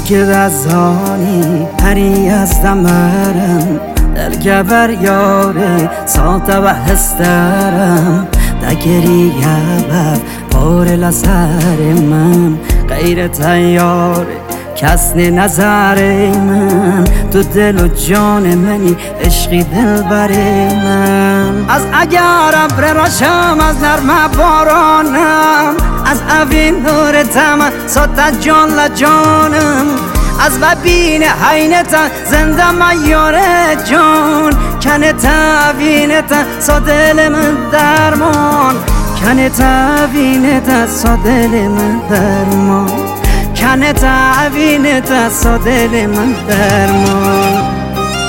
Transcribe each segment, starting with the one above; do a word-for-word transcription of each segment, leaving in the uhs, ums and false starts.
که دزانی هری از دمرم دلگه بر یاره ساته و هسترم دگری گبر پار لسر من غیر تیاره کس نه نظر من تو دل و جان منی عشقی دل بر من از اگر ابر راشم از نرم بارانم از اوین نور تم سات جان لجانم از ببین حینتا زنده میاره جان کنه تبینتا سا دل من درمان کنه تبینتا سا دل من درمان کنه تبینتا سا دل من درمان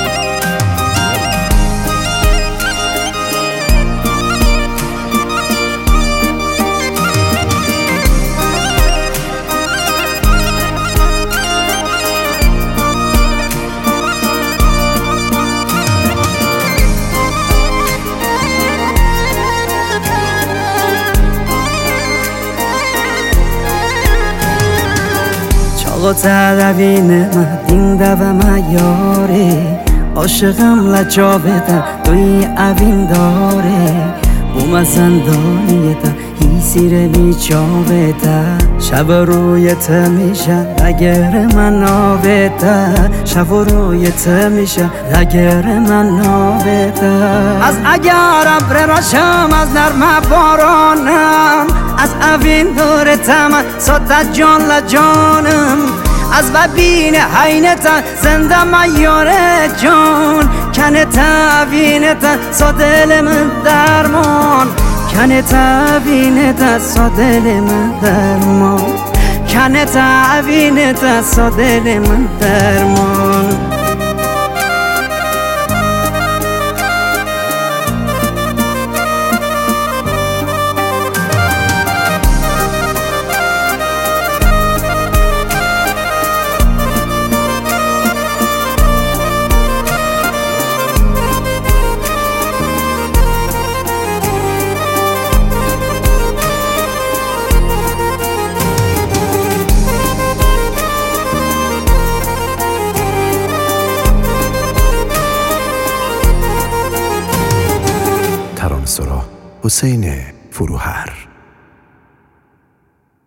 آقا تدوین ما دینده و ما یاره عاشقم لجابته توی اوین داره بوم زندانیته هی سیر بیچابته شب رویت میشه اگر من نابته شب رویت میشه اگر من نابته از اگر ابر راشم از نرم بارانم از اوین دور تم سات جان لجانم از ببین حینتا زنده میاره جان کنه تبینتا سا دل من درمان کنه تبینتا سا دل من درمان کنه تبینتا سا دل من درمان ترانه‌سرا حسین فروهر.